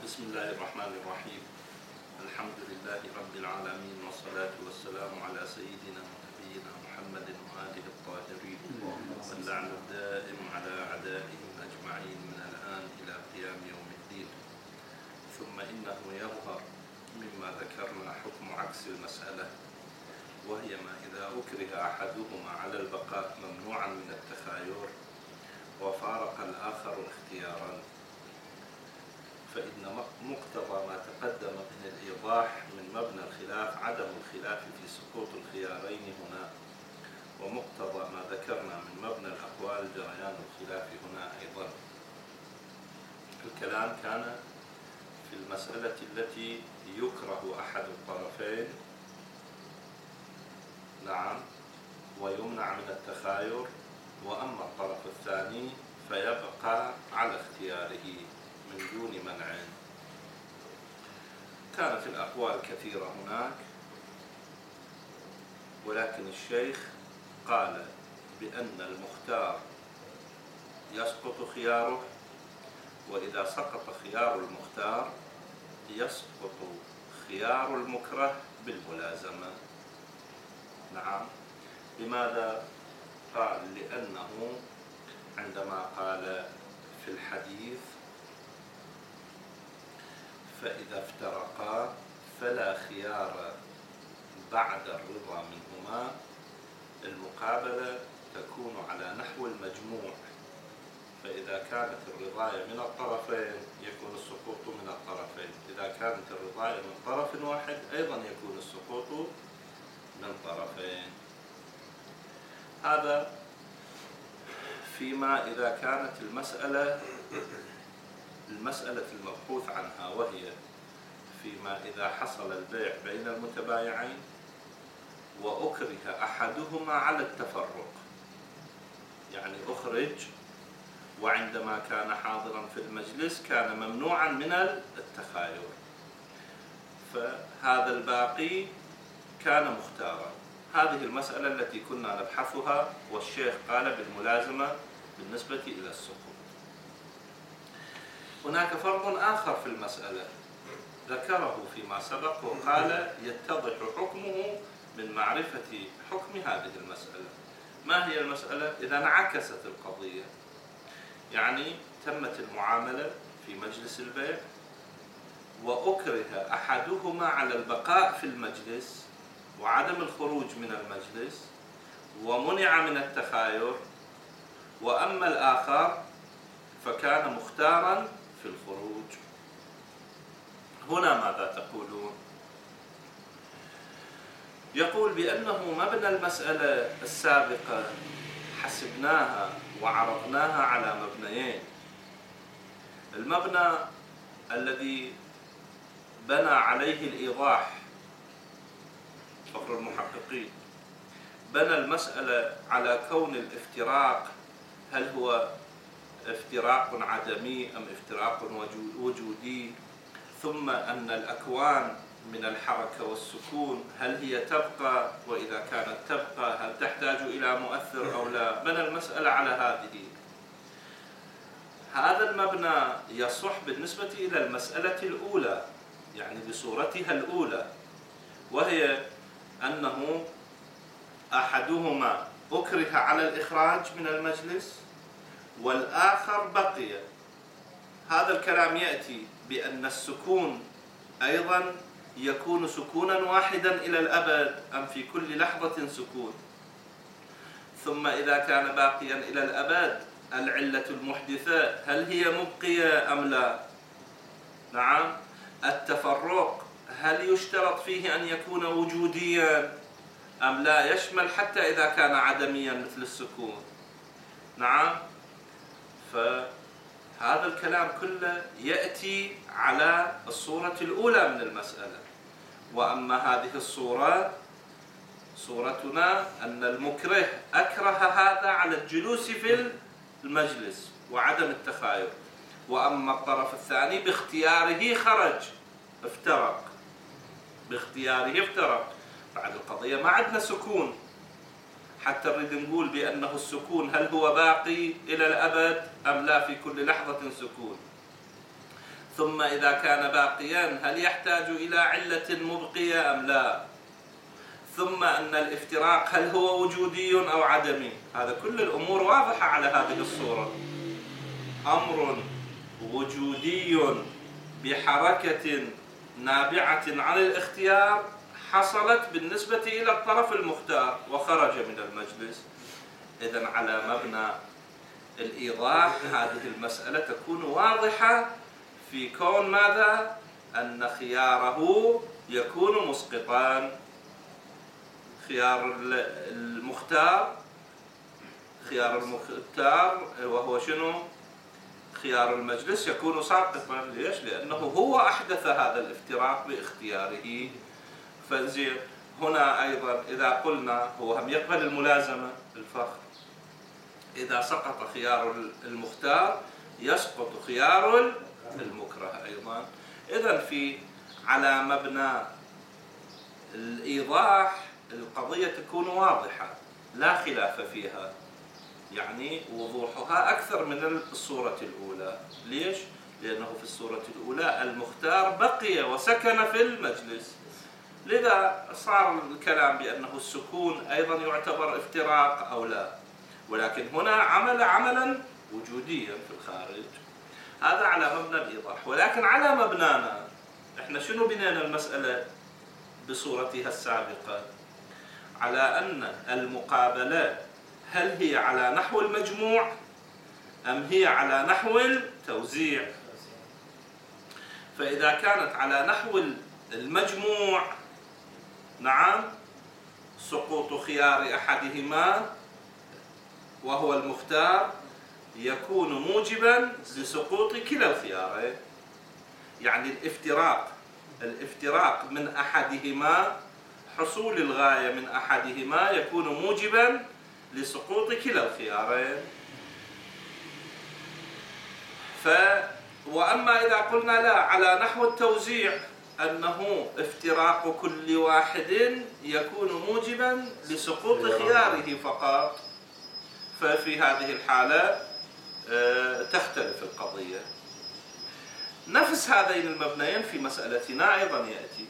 بسم الله الرحمن الرحيم. الحمد لله رب العالمين، والصلاة والسلام على سيدنا ونبينا محمد وآله الطاهرين، واللعن الدائم على أعدائهم أجمعين من الآن إلى قيام يوم الدين. ثم إنه يظهر مما ذكرنا حكم عكس المسألة، وهي ما إذا أكره أحدهما على البقاء ممنوعا من التخاير وفارق الآخر اختيارا، فإن مقتضى ما تقدم من الإيضاح من مبنى الخلاف عدم الخلاف في سقوط الخيارين هنا، ومقتضى ما ذكرنا من مبنى الأقوال جريان الخلاف هنا أيضا. الكلام كان في المسألة التي يكره أحد الطرفين نعم ويمنع من التخاير، وأما الطرف الثاني فيبقى على اختياره من دون منع. كانت الأقوال كثيرة هناك، ولكن الشيخ قال بأن المختار يسقط خياره، وإذا سقط خيار المختار يسقط خيار المكره بالملازمة. نعم. لماذا؟ قال لأنه عندما قال في الحديث فإذا افترقا فلا خيار بعد الرضا منهما، المقابلة تكون على نحو المجموع، فإذا كانت الرضاية من الطرفين يكون السقوط من الطرفين، إذا كانت الرضاية من طرف واحد أيضا يكون السقوط من طرفين. هذا فيما إذا كانت المسألة المبحوث عنها، وهي فيما إذا حصل البيع بين المتبايعين وأكره أحدهما على التفرق، يعني أخرج وعندما كان حاضرا في المجلس كان ممنوعا من التخاير، فهذا الباقي كان مختارا. هذه المسألة التي كنا نبحثها، والشيخ قال بالملازمة بالنسبة إلى السقوط. هناك فرق آخر في المسألة ذكره فيما سبق، وقال يتضح حكمه من معرفة حكم هذه المسألة. ما هي المسألة؟ إذا انعكست القضية، يعني تمت المعاملة في مجلس البيع وأكره أحدهما على البقاء في المجلس وعدم الخروج من المجلس ومنع من التخاير، وأما الآخر فكان مختارا في الخروج. هنا ماذا تقولون؟ يقول بأنه مبنى المسألة السابقة حسبناها وعرضناها على مبنيين. المبنى الذي بنى عليه الإيضاح فخر المحققين بنى المسألة على كون الافتراق هل هو افتراق عدمي أم افتراق وجودي، ثم أن الأكوان من الحركة والسكون هل هي تبقى، وإذا كانت تبقى هل تحتاج إلى مؤثر أو لا. بنى المسألة على هذا المبنى يصح بالنسبة إلى المسألة الأولى، يعني بصورتها الأولى، وهي أنه أحدهما أكره على الإخراج من المجلس والآخر بقي. هذا الكلام يأتي بأن السكون أيضا يكون سكونا واحدا إلى الأبد أم في كل لحظة سكون، ثم إذا كان باقيا إلى الأبد العلة المحدثة هل هي مبقية أم لا. نعم. التفرق هل يشترط فيه أن يكون وجوديا أم لا، يشمل حتى إذا كان عدميا مثل السكون. نعم. فهذا الكلام كله يأتي على الصورة الأولى من المسألة، وأما هذه الصورة صورتنا أن المكره أكره هذا على الجلوس في المجلس وعدم التخاير، وأما الطرف الثاني باختياره خرج افترق، باختياره افترق. بعد القضية ما عندنا سكون حتى نريد نقول بأنه السكون هل هو باقي إلى الأبد أم لا، في كل لحظة سكون. ثم إذا كان باقيا هل يحتاج إلى علة مبقية أم لا؟ ثم أن الافتراق هل هو وجودي أو عدمي؟ هذا كل الأمور واضحة على هذه الصورة. أمر وجودي بحركة نابعة عن الاختيار حصلت بالنسبة إلى الطرف المختار وخرج من المجلس. إذن على مبنى الإيضاح هذه المسألة تكون واضحة في كون ماذا؟ أن خياره يكون مسقطان. خيار المختار وهو شنو؟ خيار المجلس يكون ساقطا. ليش؟ لأنه هو أحدث هذا الافتراق باختياره. فزين هنا أيضا إذا قلنا هو هم يقبل الملازمة الفخر، إذا سقط خيار المختار يسقط خيار المكره أيضا. إذن في على مبنى الإيضاح القضية تكون واضحة لا خلاف فيها، يعني وضوحها أكثر من الصورة الأولى. ليش؟ لأنه في الصورة الأولى المختار بقي وسكن في المجلس، لذا صار الكلام بأنه السكون أيضا يعتبر افتراق أو لا، ولكن هنا عمل عملا وجوديا في الخارج. هذا على مبنى الإيضاح. ولكن على مبنانا احنا شنو بنينا المسألة بصورتها السابقة؟ على أن المقابلة هل هي على نحو المجموع أم هي على نحو التوزيع؟ فإذا كانت على نحو المجموع نعم سقوط خيار أحدهما وهو المختار يكون موجبا لسقوط كلا الخيارين. يعني الافتراق من أحدهما، حصول الغاية من أحدهما يكون موجبا لسقوط كلا الخيارين. وأما إذا قلنا لا على نحو التوزيع أنه افتراق كل واحد يكون موجبا لسقوط خياره فقط، ففي هذه الحالة تختلف القضية. نفس هذين المبنيين في مسألتنا أيضا يأتي.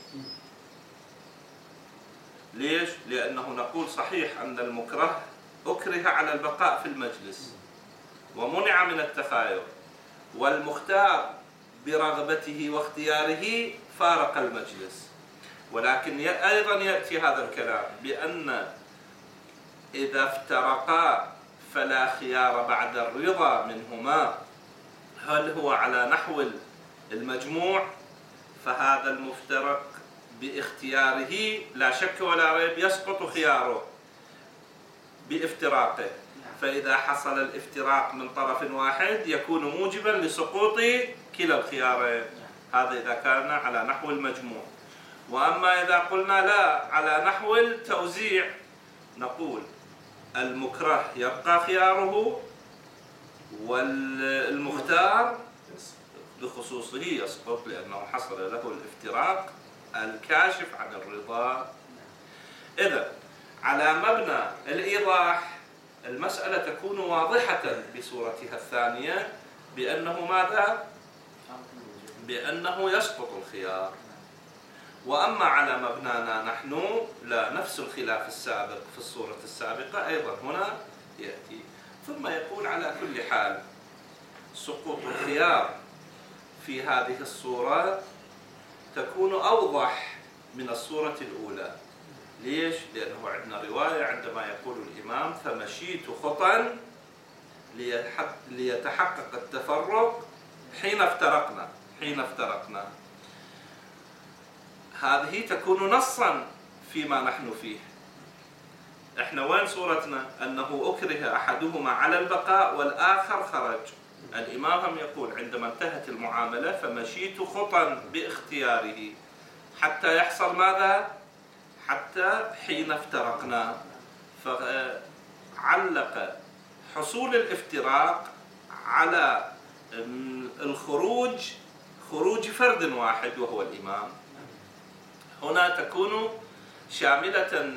ليش؟ لأنه نقول صحيح أن المكره أكره على البقاء في المجلس ومنع من التخاير، والمختار برغبته واختياره فارق المجلس. ولكن أيضا يأتي هذا الكلام بأن إذا افترقا فلا خيار بعد الرضا منهما، هل هو على نحو المجموع؟ فهذا المفترق باختياره لا شك ولا ريب يسقط خياره بافتراقه. فإذا حصل الافتراق من طرف واحد يكون موجبا لسقوط كلا الخيارين. هذا إذا كان على نحو المجموع. وأما إذا قلنا لا على نحو التوزيع نقول المكره يبقى خياره والمختار بخصوصه يسقط لأنه حصل له الافتراق الكاشف عن الرضا. إذن على مبنى الإيضاح المسألة تكون واضحة بصورتها الثانية بأنه ماذا؟ بأنه يسقط الخيار. وأما على مبنانا نحن لا، نفس الخلاف السابق في الصورة السابقة أيضا هنا يأتي. ثم يقول على كل حال سقوط الخيار في هذه الصورة تكون أوضح من الصورة الأولى. ليش؟ لأنه عندنا رواية عندما يقول الإمام فمشيت خطا ليتحقق التفرق حين افترقنا. هذه تكون نصا فيما نحن فيه. احنا وين صورتنا؟ أنه أكره أحدهما على البقاء والآخر خرج. الإمام هم يقول عندما انتهت المعاملة فمشيت خطا باختياره حتى يحصل ماذا؟ حتى حين افترقنا. فعلق حصول الافتراق على خروج فرد واحد وهو الإمام. هنا تكون شاملة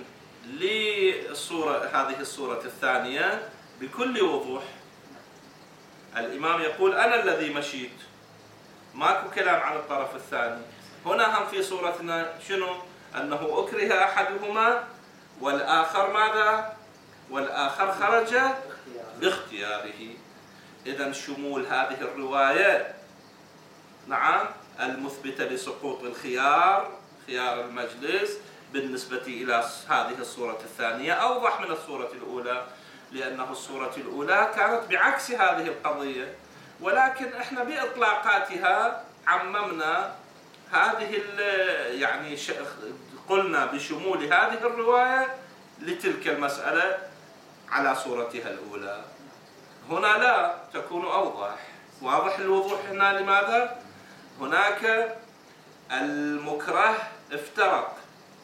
هذه الصورة الثانية بكل وضوح. الإمام يقول أنا الذي مشيت، ماكو كلام عن الطرف الثاني. هنا هم في صورتنا شنو؟ أنه أكره أحدهما والآخر ماذا؟ والآخر خرج باختياره. إذن شمول هذه الرواية نعم المثبتة لسقوط الخيار، خيار المجلس، بالنسبة إلى هذه الصورة الثانية أوضح من الصورة الأولى، لأنه الصورة الأولى كانت بعكس هذه القضية، ولكن إحنا بإطلاقاتها عممنا هذه يعني قلنا بشمول هذه الرواية لتلك المسألة على صورتها الأولى. هنا لا تكون أوضح، واضح الوضوح هنا. لماذا؟ هناك المكره افترق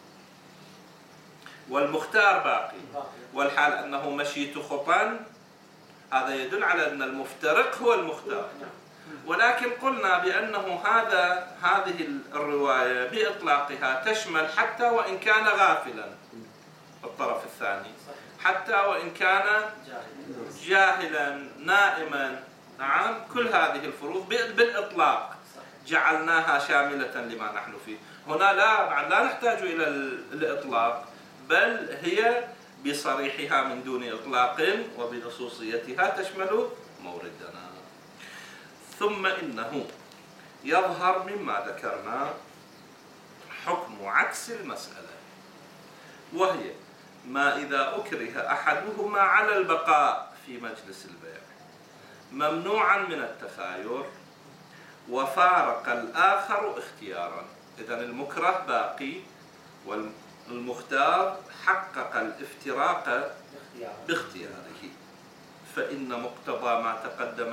والمختار باقي، والحال أنه مشيت خطا، هذا يدل على أن المفترق هو المختار. ولكن قلنا بأنه هذه الرواية بإطلاقها تشمل حتى وإن كان غافلا الطرف الثاني، حتى وإن كان جاهلا نائما. نعم كل هذه الفروض بالإطلاق جعلناها شاملة لما نحن فيه. هنا لا نحتاج إلى الإطلاق، بل هي بصريحها من دون إطلاق وبنصوصيتها تشمل موردنا. ثم إنه يظهر مما ذكرنا حكم عكس المسألة، وهي ما إذا أكره أحدهما على البقاء في مجلس البيع ممنوعا من التخاير وفارق الآخر اختيارا. إذن المكره باقي والمختار حقق الافتراق باختياره. فإن مقتضى ما تقدم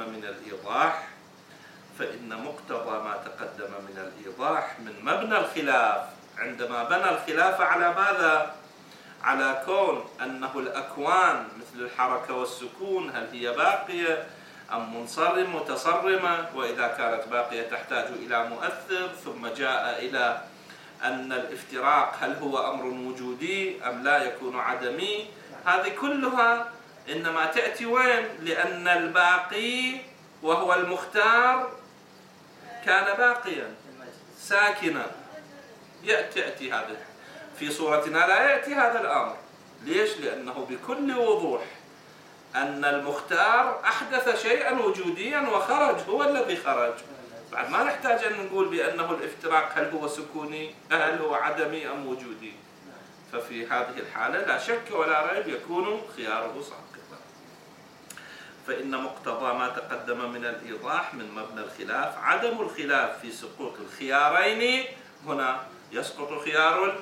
من الإيضاح من مبنى الخلاف، عندما بنى الخلاف على ماذا؟ على كون أنه الأكوان مثل الحركة والسكون هل هي باقية أم متصرمة، وإذا كانت باقية تحتاج إلى مؤثر، ثم جاء إلى أن الافتراق هل هو أمر وجودي أم لا يكون عدمي. هذه كلها إنما تأتي وين؟ لأن الباقي وهو المختار كان باقيا ساكنا. يأتي هذا في صورتنا لا يأتي هذا الأمر. ليش؟ لأنه بكل وضوح أن المختار أحدث شيئا وجوديا وخرج، هو الذي خرج. بعد ما نحتاج أن نقول بأنه الافتراق هل هو سكوني هل هو عدمي أم وجودي. ففي هذه الحالة لا شك ولا ريب يكون خياره ساقطا. فإن مقتضى ما تقدم من الإيضاح من مبنى الخلاف عدم الخلاف في سقوط الخيارين. هنا يسقط خيار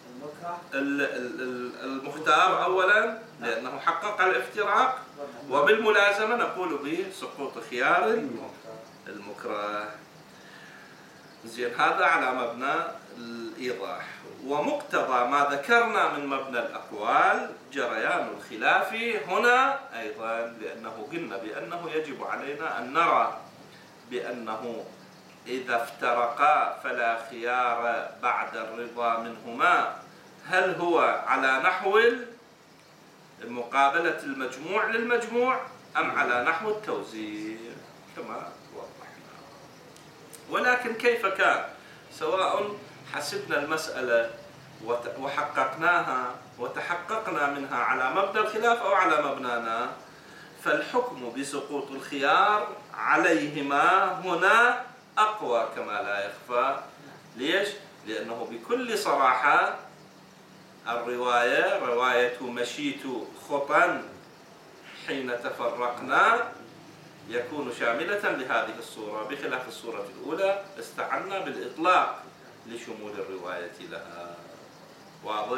المختار أولا لأنه حقق الافتراق، وبالملازمة نقول بسقوط خيار المكره. زين، هذا على مبنى الإيضاح. ومقتضى ما ذكرنا من مبنى الأقوال جريان الخلاف هنا أيضا، لأنه قلنا بأنه يجب علينا أن نرى بأنه إذا افترقا فلا خيار بعد الرضا منهما، هل هو على نحو مقابلة المجموع للمجموع أم على نحو التوزيع كما وضحنا. ولكن كيف كان، سواء حسبنا المسألة وحققناها وتحققنا منها على مبنى الخلاف أو على مبنانا، فالحكم بسقوط الخيار عليهما هنا أقوى كما لا يخفى. ليش؟ لأنه بكل صراحة الرواية رواية مشيت خطا حين تفرقنا يكون شاملة لهذه الصورة، بخلاف الصورة الأولى استعنا بالإطلاق لشمول الرواية لها. واضح؟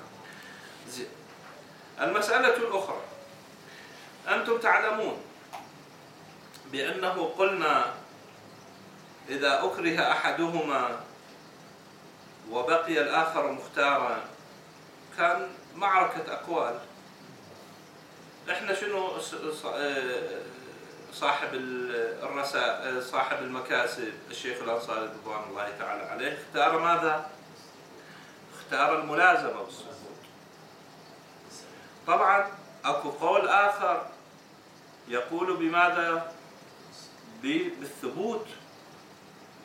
المسألة الأخرى، أنتم تعلمون بأنه قلنا إذا أكره أحدهما وبقي الآخر مختارا كان معركة أقوال. إحنا شنو صاحب الرسائل صاحب المكاسب الشيخ الأنصاري رضوان الله تعالى عليه اختار ماذا؟ اختار الملازمة والسقوط. طبعا أكو قول آخر يقول بماذا؟ بالثبوت،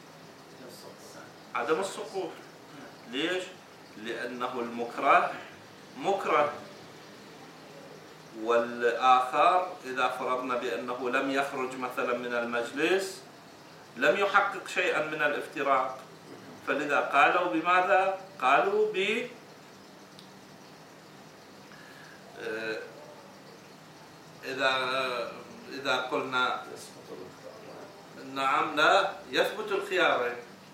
عدم السقوط. ليش؟ لأنه المكره مكره، والآخر إذا فرضنا بأنه لم يخرج مثلا من المجلس لم يحقق شيئا من الافتراق، فلذا قالوا بماذا؟ قالوا إذا قلنا نعم لا يثبت الخيارين.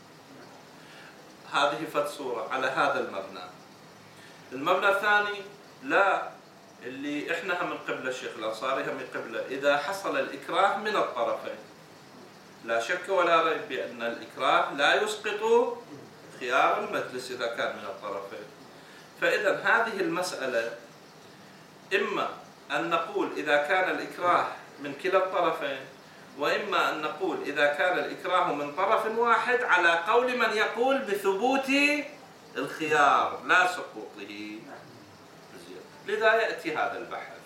هذه فتصورة على هذا المبنى. المبنى الثاني لا، اللي احنا هم قبل الشيخ الأنصاري هم قبل، إذا حصل الإكراه من الطرفين لا شك ولا ريب بأن الإكراه لا يسقط خيار المجلس إذا كان من الطرفين. فإذا هذه المسألة إما أن نقول إذا كان الإكراه من كلا الطرفين، وإما أن نقول إذا كان الإكراه من طرف واحد على قول من يقول بثبوت الخيار لا سقوطه. لذا يأتي هذا البحث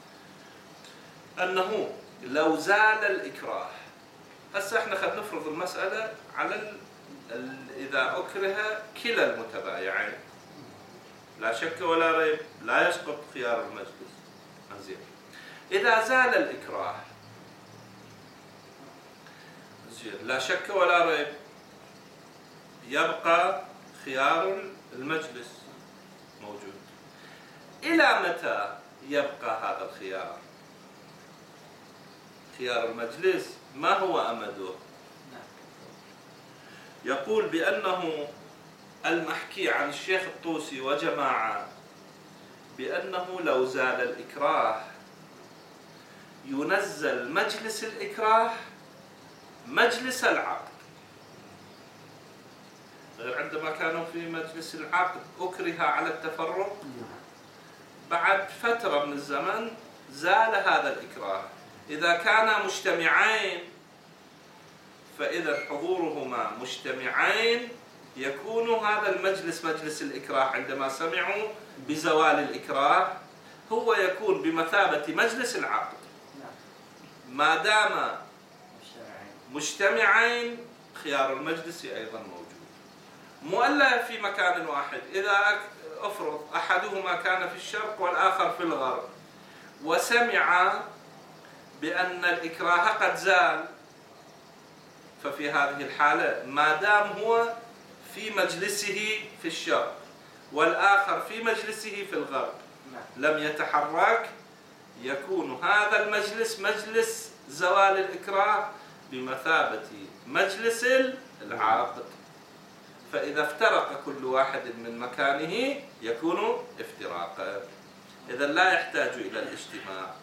أنه لو زال الإكراه. هسه احنا خد نفرض المسألة على إذا أكره كلا المتبايعين لا شك ولا ريب لا يسقط خيار المجلس. زين، إذا زال الإكراه لا شك ولا ريب يبقى خيار المجلس موجود. إلى متى يبقى هذا الخيار؟ خيار المجلس ما هو أمده؟ يقول بأنه المحكي عن الشيخ الطوسي وجماعة بأنه لو زال الإكراه ينزل مجلس الإكراه مجلس العقد. غير عندما كانوا في مجلس العقد أكره على التفرق، بعد فترة من الزمن زال هذا الإكراه. إذا كانا مجتمعين فإذا حضورهما مجتمعين يكون هذا المجلس مجلس الإكراه عندما سمعوا بزوال الإكراه هو يكون بمثابة مجلس العقد ما دام مجتمعين. خيار المجلس أيضا موجود، مؤلف في مكان واحد. إذا أفرض أحدهما كان في الشرق والآخر في الغرب وسمع بأن الإكراه قد زال، ففي هذه الحالة ما دام هو في مجلسه في الشرق والآخر في مجلسه في الغرب لم يتحرك، يكون هذا المجلس مجلس زوال الإكراه بمثابة مجلس العقد. فإذا افترق كل واحد من مكانه يكون افتراقا، إذا لا يحتاج إلى الاجتماع.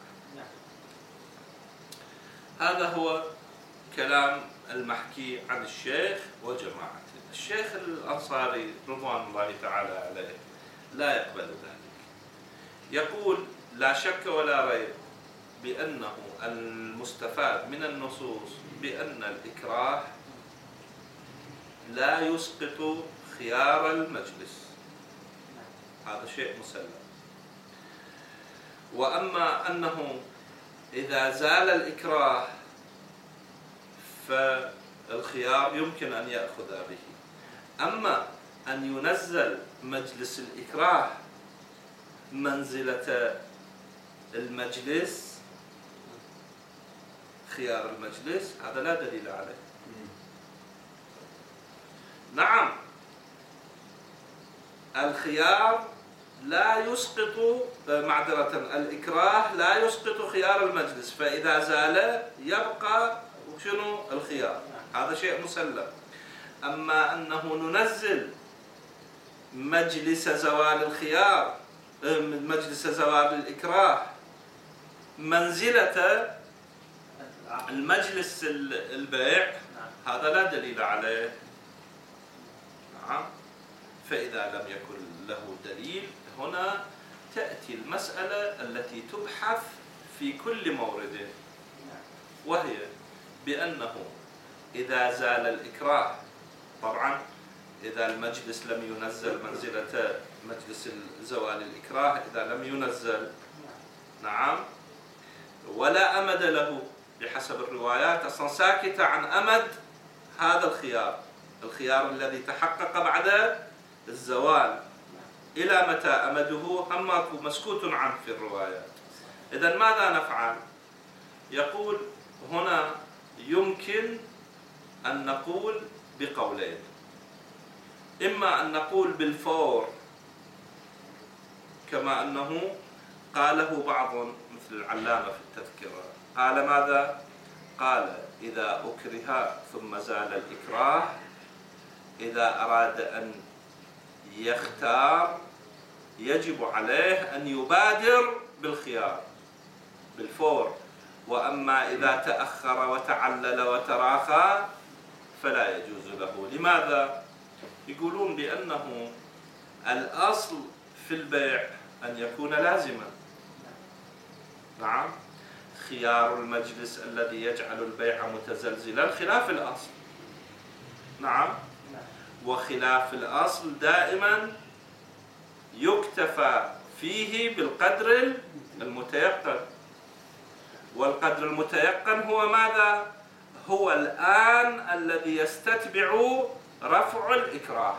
هذا هو كلام المحكي عن الشيخ وجماعته. الشيخ الأنصاري رضوان الله تعالى عليه لا يقبل ذلك. يقول لا شك ولا ريب بأنه المستفاد من النصوص بأن الإكراه لا يسقط خيار المجلس، هذا شيء مسلم. وأما أنه إذا زال الإكراه فالخيار يمكن أن يأخذ به، أما أن ينزل مجلس الإكراه منزلة المجلس خيار المجلس هذا لا دليل عليه. نعم الخيار لا يسقط الإكراه لا يسقط خيار المجلس، فإذا زال يبقى شنو الخيار، هذا شيء مسلم. أما أنه ننزل مجلس زوال الخيار مجلس زوال الإكراه منزلة المجلس البيع هذا لا دليل عليه. نعم، فإذا لم يكن له دليل هنا تأتي المسألة التي تبحث في كل مورد، وهي بأنه إذا زال الإكراه، طبعا إذا المجلس لم ينزل منزلة مجلس زوال الإكراه، إذا لم ينزل نعم ولا أمد له بحسب الروايات، أصلا ساكتة عن أمد هذا الخيار، الخيار الذي تحقق بعد الزوال. إلى متى أمده؟ هم مسكوت عنه في الروايات. إذن ماذا نفعل؟ يقول هنا يمكن أن نقول بقولين، إما أن نقول بالفور كما أنه قاله بعض مثل العلامة في التذكرة، قال ماذا؟ قال إذا أكره ثم زال الإكراه، إذا أراد أن يختار يجب عليه أن يبادر بالخيار بالفور، وأما إذا تأخر وتعلل وتراخى فلا يجوز له. لماذا؟ يقولون بأنه الأصل في البيع أن يكون لازما. نعم، خيار المجلس الذي يجعل البيع متزلزلا خلاف الأصل. نعم، وخلاف الأصل دائما يكتفى فيه بالقدر المتيقن، والقدر المتيقن هو ماذا؟ هو الآن الذي يستتبع رفع الإكراه.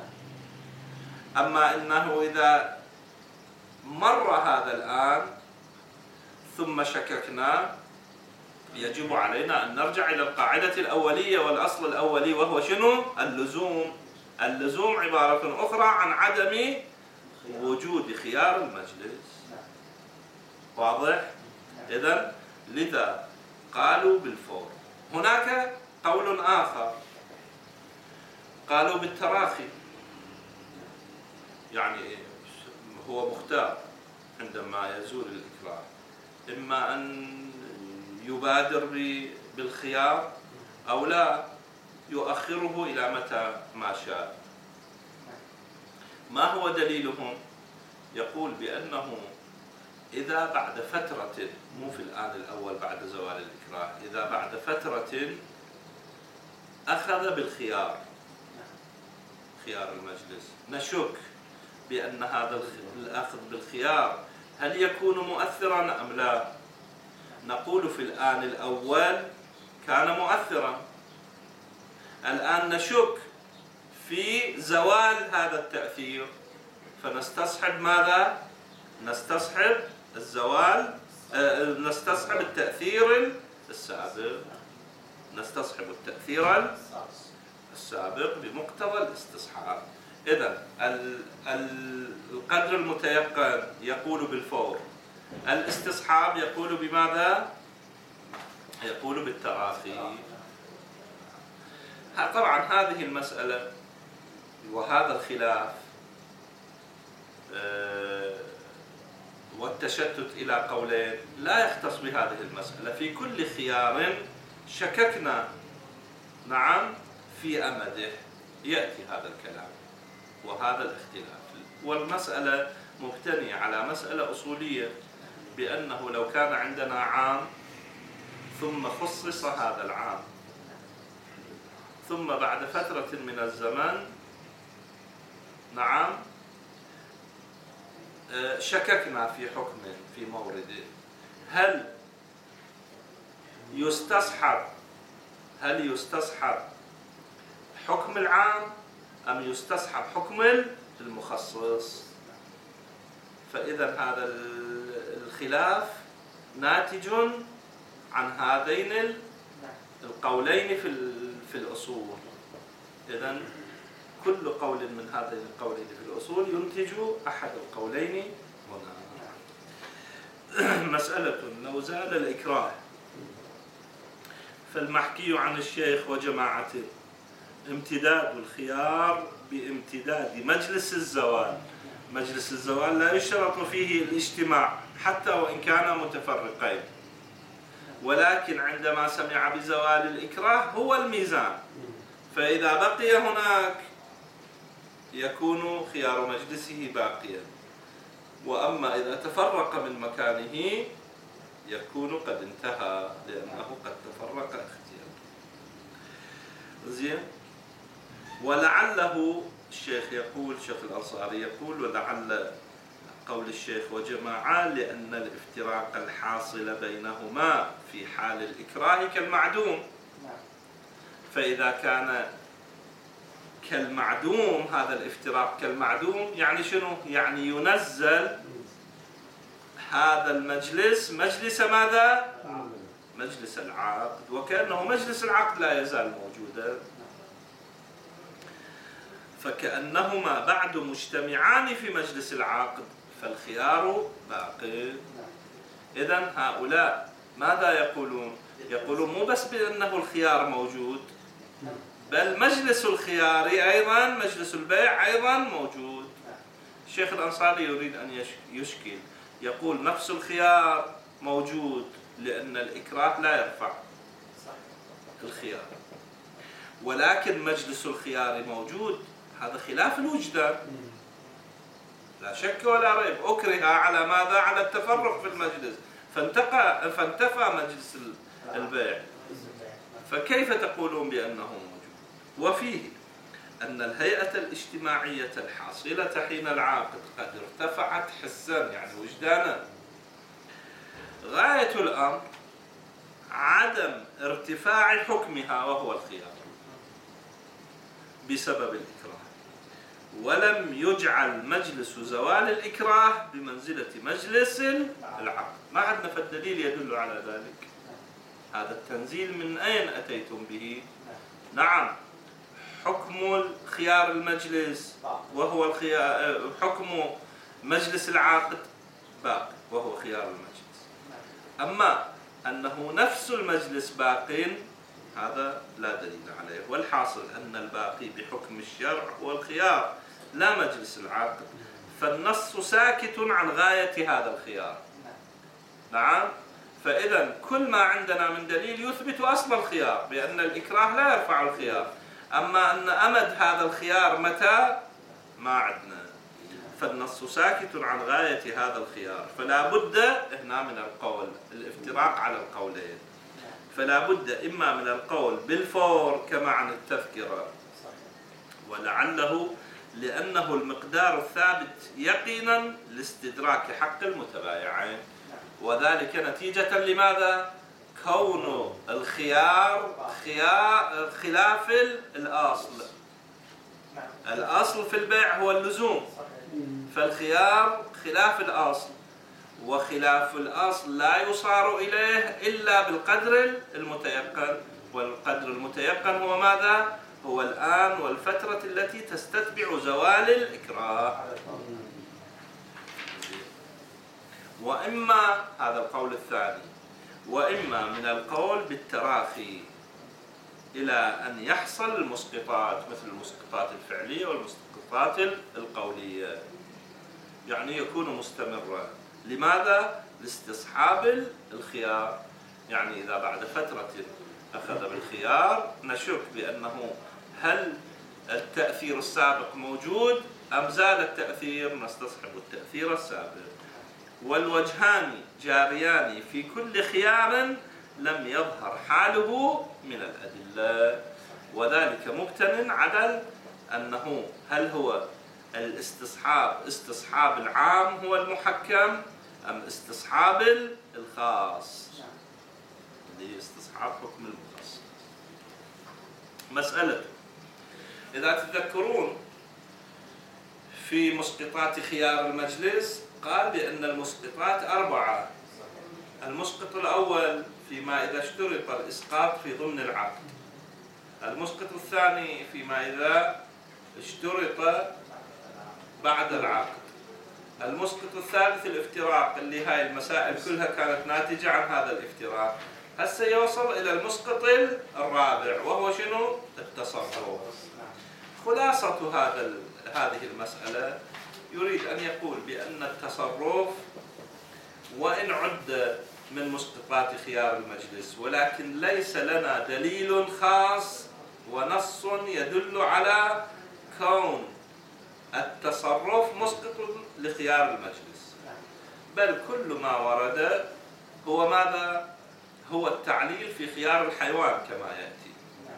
أما إنه إذا مر هذا الآن ثم شككنا، يجب علينا أن نرجع إلى القاعدة الأولية والأصل الأولي، وهو شنو؟ اللزوم. اللزوم عبارة أخرى عن عدم وجود خيار المجلس. واضح؟ إذن لذا قالوا بالفور. هناك قول آخر قالوا بالتراخي، يعني هو مختار عندما يزول الإكراه، إما أن يبادر بالخيار أو لا، يؤخره إلى متى ما شاء. ما هو دليلهم؟ يقول بأنه إذا بعد فترة، مو في الآن الأول بعد زوال الإكراه، إذا بعد فترة أخذ بالخيار، خيار المجلس، نشك بأن هذا الأخذ بالخيار هل يكون مؤثرا أم لا؟ نقول في الآن الأول كان مؤثرا، الآن نشك في زوال هذا التأثير، فنستصحب ماذا؟ نستصحب الزوال، نستصحب التأثير السابق، نستصحب التأثير السابق بمقتضى الاستصحاب. إذن القدر المتيقن يقول بالفور، الاستصحاب يقول بماذا؟ يقول بالتراخي. طبعا هذه المسألة وهذا الخلاف والتشتت إلى قولين لا يختص بهذه المسألة. في كل خيار شككنا، نعم، في أمده يأتي هذا الكلام وهذا الاختلاف. والمسألة مبتنية على مسألة أصولية، بأنه لو كان عندنا عام ثم خصص هذا العام، ثم بعد فترة من الزمن، نعم، شككنا في حكم في مورد، هل يستصحب حكم العام أم يستصحب حكم المخصص؟ فإذا هذا الخلاف ناتج عن هذين القولين في الأصول. إذن كل قول من هذين القولين في الأصول ينتج أحد القولين هنا. مسألة لو زال الإكراه، فالمحكي عن الشيخ وجماعته امتداد الخيار بامتداد مجلس الزوال. مجلس الزوال لا يشترط فيه الاجتماع حتى وإن كانا متفرقين، ولكن عندما سمع بزوال الإكراه هو الميزان، فإذا بقي هناك يكون خيار مجلسه باقيا، وأما إذا تفرق من مكانه يكون قد انتهى، لأنه قد تفرق اختياره. زين. ولعله الشيخ يقول، شيخ الأنصاري يقول، ولعل قول الشيخ وجماعة لأن الافتراق الحاصل بينهما في حال الإكراه كالمعدوم، فإذا كان كالمعدوم، هذا الافتراق كالمعدوم يعني شنو؟ يعني ينزل هذا المجلس مجلس ماذا؟ مجلس العقد، وكأنه مجلس العقد لا يزال موجودا، فكأنهما بعد مجتمعان في مجلس العقد فالخيار باقي. إذن هؤلاء ماذا يقولون؟ يقولون مو بس بأنه الخيار موجود، بل مجلس الخيار أيضا، مجلس البيع أيضا موجود. الشيخ الأنصاري يريد أن يشكل، يقول نفس الخيار موجود لأن الإكراه لا يرفع الخيار، ولكن مجلس الخيار موجود، هذا خلاف الوجدان لا شك ولا ريب. أكره على ماذا؟ على التفرق في المجلس، فانتفى مجلس البيع، فكيف تقولون بأنه موجود؟ وفيه أن الهيئة الاجتماعية الحاصلة حين العقد قد ارتفعت حسا يعني وجدانا. غاية الأمر عدم ارتفاع حكمها وهو الخيار بسبب الإكراه، ولم يجعل مجلس زوال الإكراه بمنزلة مجلس العقد. ما عندنا فالدليل يدل على ذلك. هذا التنزيل من أين أتيتم به؟ نعم، حكم خيار المجلس وهو حكم مجلس العقد باق وهو خيار المجلس، أما أنه نفس المجلس باق هذا لا دليل عليه. والحاصل أن الباقي بحكم الشرع هو الخيار لا مجلس العقد، فالنص ساكت عن غاية هذا الخيار. نعم، فإذا كل ما عندنا من دليل يثبت أصل الخيار بأن الإكراه لا يرفع الخيار، أما أن أمد هذا الخيار متى ما عندنا، فالنص ساكت عن غاية هذا الخيار. فلا بد هنا من القول، الافتراق على القولين، فلا بد إما من القول بالفور كما عن التذكرة، ولعله لأنه المقدار الثابت يقينا لاستدراك حق المتبايعين، وذلك نتيجة لماذا؟ كون الخيار خلاف الأصل. الأصل في البيع هو اللزوم، فالخيار خلاف الأصل، وخلاف الأصل لا يصار إليه إلا بالقدر المتيقن، والقدر المتيقن هو ماذا؟ هو الآن والفترة التي تستتبع زوال الإكراه. وإما هذا القول الثاني، وإما من القول بالتراخي إلى أن يحصل المسقطات مثل المسقطات الفعلية والمسقطات القولية، يعني يكون مستمرا. لماذا؟ لاستصحاب الخيار، يعني إذا بعد فترة أخذ بالخيار نشك بأنه هل التأثير السابق موجود أم زال التأثير، نستصحب التأثير السابق. والوجهان جاريان في كل خيار لم يظهر حاله من الأدلة، وذلك مبتن على أنه هل هو استصحاب العام هو المحكم أم استصحاب الخاص، اللي استصحاب حكم المخصص. مسألة إذا تذكرون في مسقطات خيار المجلس قال بأن المسقطات 4. المسقط الأول فيما إذا اشترط الإسقاط في ضمن العقد، المسقط الثاني فيما إذا اشترط بعد العقد، المسقط الثالث الافتراق، اللي هاي المسائل كلها كانت ناتجة عن هذا الافتراق. هسه يوصل إلى المسقط الرابع وهو شنو؟ التصرف. خلاصة هذه المسألة يريد أن يقول بأن التصرف وإن عد من مسقطات خيار المجلس، ولكن ليس لنا دليل خاص ونص يدل على كون التصرف مسقط لخيار المجلس، بل كل ما ورد هو ماذا؟ هو التعليل في خيار الحيوان كما يأتي.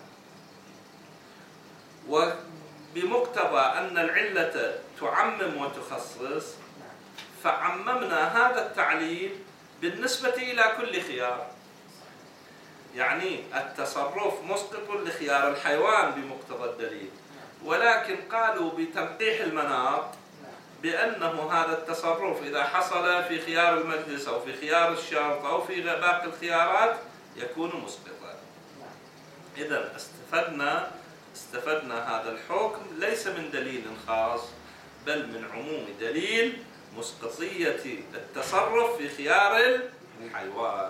وبمقتضى أن العلة تعمم وتخصص فعممنا هذا التعليل بالنسبة إلى كل خيار، يعني التصرف مسقط لخيار الحيوان بمقتضى الدليل، ولكن قالوا بتنقيح المناط بأنه هذا التصرف إذا حصل في خيار المجلس أو في خيار الشرط أو في باقي الخيارات يكون مسقطا. إذا استفدنا هذا الحكم ليس من دليل خاص بل من عموم دليل مسقطية التصرف في خيار الحيوان.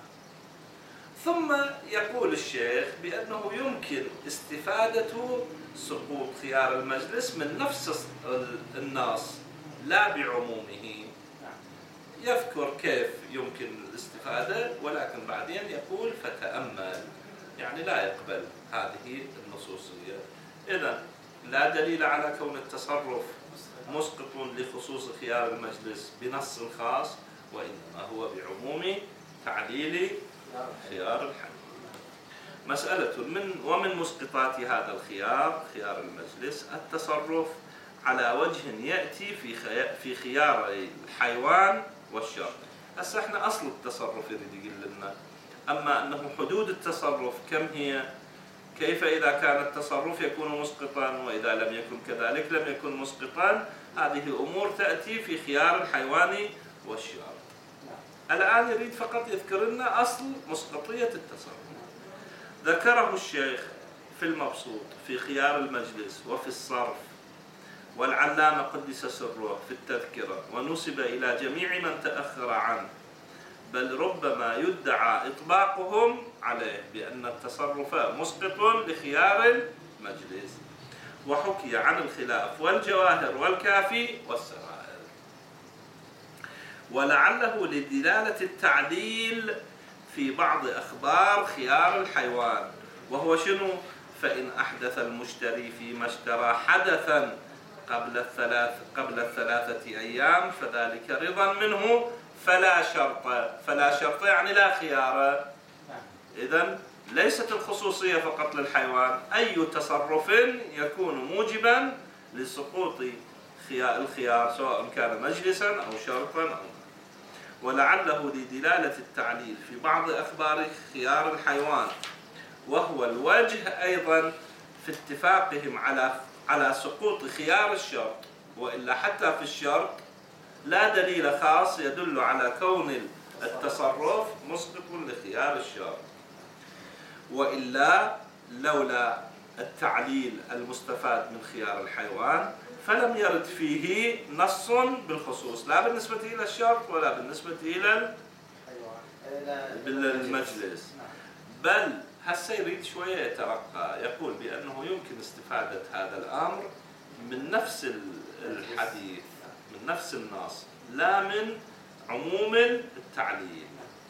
ثم يقول الشيخ بأنه يمكن استفادة سقوط خيار المجلس من نفس النص لا بعمومه. يذكر كيف يمكن الاستفادة، ولكن بعدين يقول فتأمل، يعني لا يقبل هذه النصوصية. إذن لا دليل على كون التصرف مسقط لخصوص خيار المجلس بنص خاص، وإنما هو بعموم تعليل خيار الحيوان. مسألة ومن مسقطات هذا الخيار، خيار المجلس، التصرف على وجه يأتي في خيار الحيوان والشرط. هسه احنا أصل التصرف يريد يقول لنا، أما أنه حدود التصرف كم هي، كيف إذا كان التصرف يكون مسقطا وإذا لم يكن كذلك لم يكن مسقطا، هذه أمور تأتي في خيار الحيوان والشرط. الآن يريد فقط يذكر لنا أصل مسقطية التصرف. ذكره الشيخ في المبسوط في خيار المجلس وفي الصرف، والعلامة قدس سره في التذكرة، ونسب إلى جميع من تأخر عنه، بل ربما يدعى إطباقهم عليه بأن التصرف مسقط لخيار المجلس. وحكي عن الخلاف والجواهر والكافي والسرائر، ولعله لدلالة التعديل في بعض أخبار خيار الحيوان، وهو شنو؟ فإن أحدث المشتري فيما اشترى حدثا قبل الثلاثة أيام فذلك رضا منه فلا شرط. فلا شرط يعني لا خيار. إذن ليست الخصوصية فقط للحيوان، أي تصرف يكون موجبا لسقوط الخيار سواء كان مجلسا أو شرطا أو. ولعله لدلالة التعليل في بعض أخبار خيار الحيوان، وهو الوجه أيضا في اتفاقهم على سقوط خيار الشرط، وإلا حتى في الشرط لا دليل خاص يدل على كون التصرف مسقط لخيار الشرط، وإلا لولا التعليل المستفاد من خيار الحيوان فلم يرد فيه نص بالخصوص، لا بالنسبة إلى الشرط ولا بالنسبة إلى المجلس. بل هسه يريد شوية يترقى، يقول بأنه يمكن استفادة هذا الأمر من نفس الحديث، من نفس النص، لا من عموم التعليل.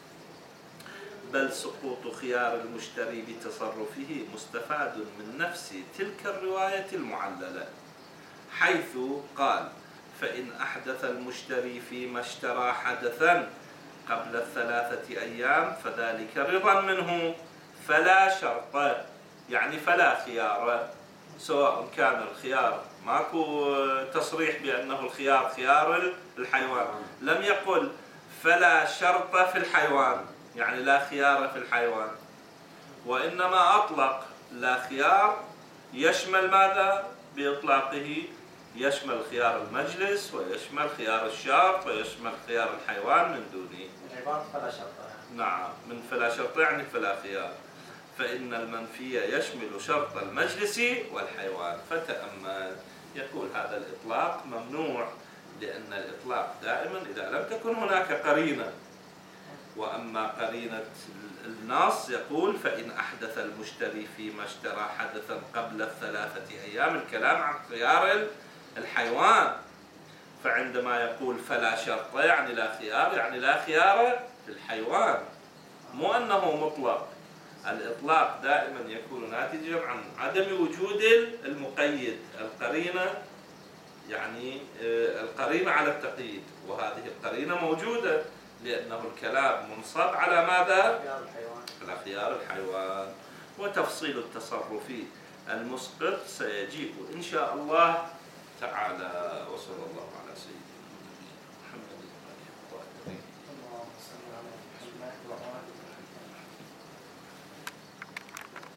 بل سقوط خيار المشتري بتصرفه مستفاد من نفس تلك الرواية المعللة، حيث قال فإن أحدث المشتري فيما اشترى حدثا قبل 3 أيام فذلك رضا منه فلا شرط، يعني فلا خيار، سواء كان الخيار ماكو تصريح بأنه الخيار خيار الحيوان، لم يقل فلا شرط في الحيوان يعني لا خيار في الحيوان، وإنما أطلق لا خيار يشمل ماذا؟ بإطلاقه يشمل خيار المجلس ويشمل خيار الشرط ويشمل خيار الحيوان من دونه. عبارة فلا شرط. نعم، من فلا شرط يعني فلا خيار. فإن المنفي يشمل شرط المجلس والحيوان. فتأمل، يقول هذا الإطلاق ممنوع، لأن الإطلاق دائما إذا لم تكن هناك قرينة، وأما قرينة النص يقول فإن أحدث المشتري فيما اشترى حدثا قبل 3 أيام، الكلام عن خيار الحيوان. فعندما يقول فلا شرط يعني لا خيار، يعني لا خيار في الحيوان، مو أنه مطلق. الإطلاق دائما يكون ناتجا عن عدم وجود المقيد، القرينة، يعني القرينة على التقييد، وهذه القرينة موجودة لأنه الكلام منصب على ماذا؟ على خيار الحيوان. وتفصيل التصرف المسقط سيجيء إن شاء الله تعالى. وصلى الله على سيدنا